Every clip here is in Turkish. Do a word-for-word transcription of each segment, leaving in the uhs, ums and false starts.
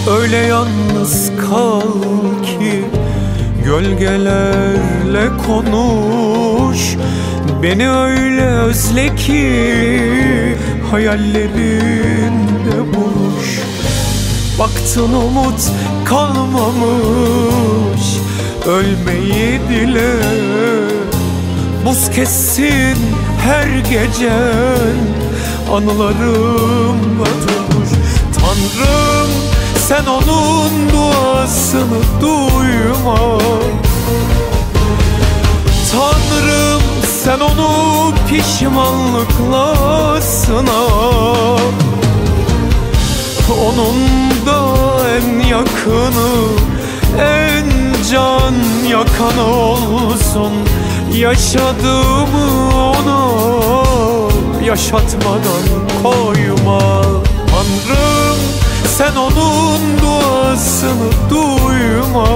Öyle yalnız kal ki gölgelerle konuş. Beni öyle özle ki hayallerinde buluş. Baktın umut kalmamış, ölmeyi dile. Buz kessin her gecen, anılarımla doluş. Tanrım, sen onun duasını duyma. Tanrım, sen onu pişmanlıkla sınav. Onun da en yakını, en can yakanı olsun. Yaşadığımı ona yaşatmadan koyma. Tanrım, sen onun duasını duyma.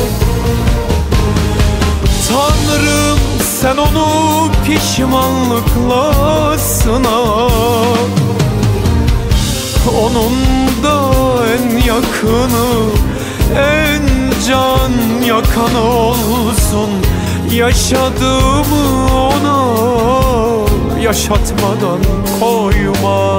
Tanrım, sen onu pişmanlıkla sınav. Onun da en yakını, en can yakanı olsun. Yaşadığımı ona yaşatmadan koyma.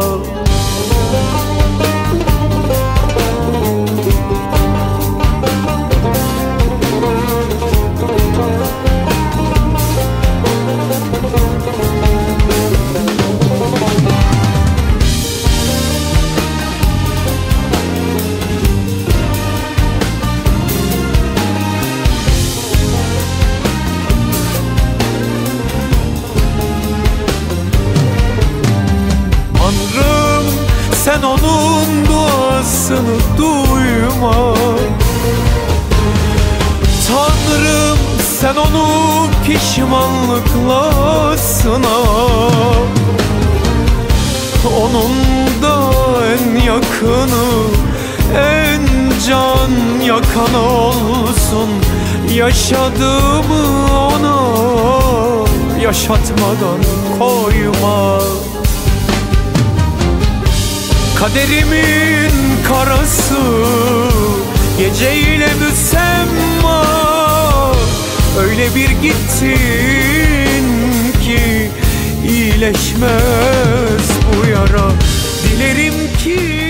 Tanrım, sen onun duasını duyma. Tanrım, sen onu pişmanlıkla sınav. Onun da en yakını, en can yakanı olsun. Yaşadığımı ona yaşatmadan koyma. Kaderimin karası geceyle müsemma. Öyle bir gittin ki iyileşmez bu yara. Dilerim ki